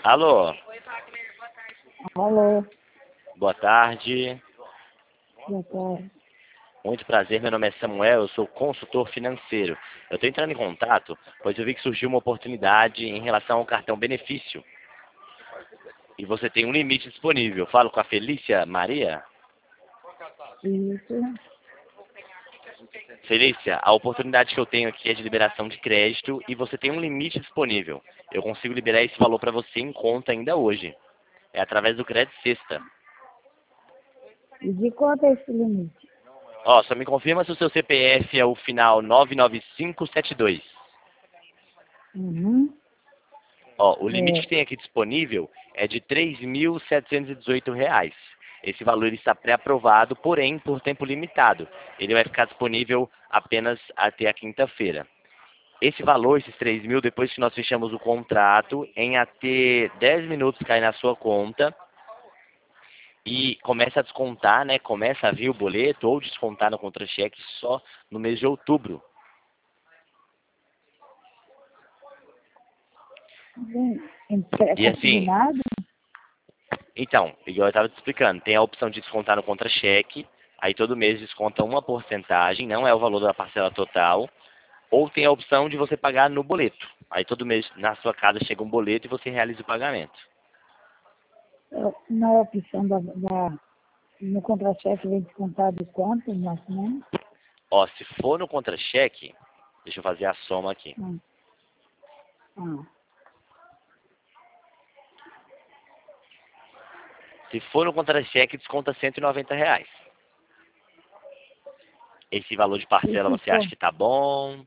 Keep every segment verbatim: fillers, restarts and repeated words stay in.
Alô, Alô, boa tarde. boa tarde. Muito prazer, meu nome é Samuel, eu sou consultor financeiro. Eu estou entrando em contato, pois eu vi que surgiu uma oportunidade em relação ao cartão benefício. E você tem um limite disponível. Falo com a Felícia Maria. Isso, Felícia, a oportunidade que eu tenho aqui é de liberação de crédito e você tem um limite disponível. Eu consigo liberar esse valor para você em conta ainda hoje. É através do Crédito Sexta. e de quanto é esse limite? Ó, só me confirma se o seu C P F é o final nove nove cinco sete dois. Uhum. Ó, o limite É, que tem aqui disponível é de três mil setecentos e dezoito reais. Esse valor ele está pré-aprovado, porém por tempo limitado. Ele vai ficar disponível apenas até a quinta-feira. Esse valor, esses três mil, depois que nós fechamos o contrato, em até dez minutos cai na sua conta e começa a descontar, né? Começa a vir o boleto ou descontar no contra-cheque só no mês de outubro. bem, é E assim, consignado? então, igual eu estava te explicando, tem a opção de descontar no contra-cheque, aí todo mês desconta uma porcentagem, não é o valor da parcela total, ou tem a opção de você pagar no boleto. Aí todo mês na sua casa chega um boleto e você realiza o pagamento. É, na opção da, da no contra-cheque vem descontado quanto, mais ou menos? Ó, se for no contra-cheque, deixa eu fazer a soma aqui. Ah, ah, Se for no contra-cheque, desconta cento e noventa reais. Esse valor de e parcela se você acha for, que tá bom?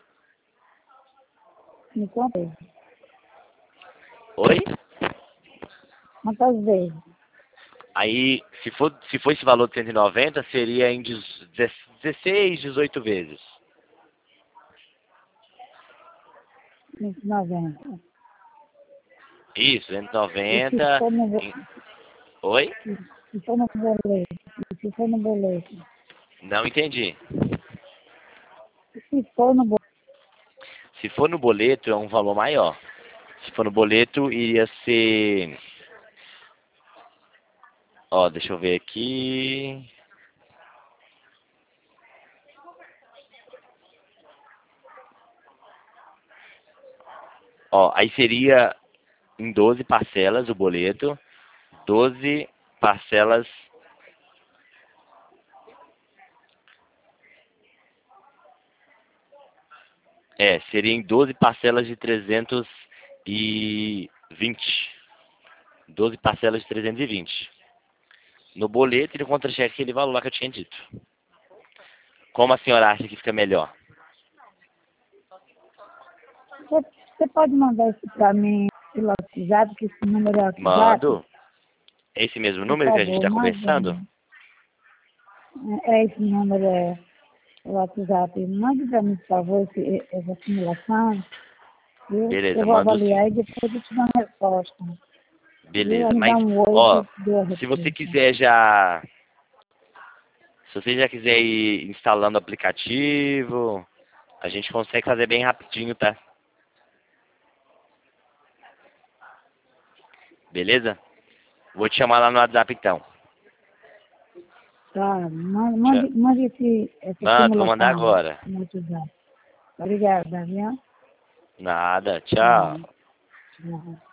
me conta aí. Oi? Quantas vezes? Aí, se for, se for esse valor de cento e noventa, seria em dezesseis, dezoito vezes. cento e noventa. Isso, cento e E se noventa. for no, bo- em- Oi? e se for no boleto? E se for no boleto? Não entendi. E se for no boleto? Se for no boleto, é um valor maior. Se for no boleto, iria ser... Ó, deixa eu ver aqui... Ó, aí seria em doze parcelas o boleto. doze parcelas... É, seria em doze parcelas de trezentos e vinte. doze parcelas de trezentos e vinte. No boleto e no contra-cheque aquele valor lá que eu tinha dito. Como a senhora acha que fica melhor? Você, você pode mandar isso para mim pelo WhatsApp, que esse número é WhatsApp? Mando. Esse mesmo Por número que a gente favor, está mande. conversando? É é esse número, é o WhatsApp. Mande para mim, por favor, esse, essa simulação. Eu, Beleza, eu vou mando sim. avaliar e depois eu te dou uma resposta. Viu? Aí Beleza, me dá mas, um oi que eu ó, te dou a se você resposta. quiser já... Se você já quiser ir instalando o aplicativo, a gente consegue fazer bem rapidinho, tá? Beleza? Vou te chamar lá no WhatsApp então. Tá, mande, Tchau. mande mande esse, essa Mando, vou mandar simulação agora. no WhatsApp. Obrigada, viu? Nada, Tá, tchau. tchau.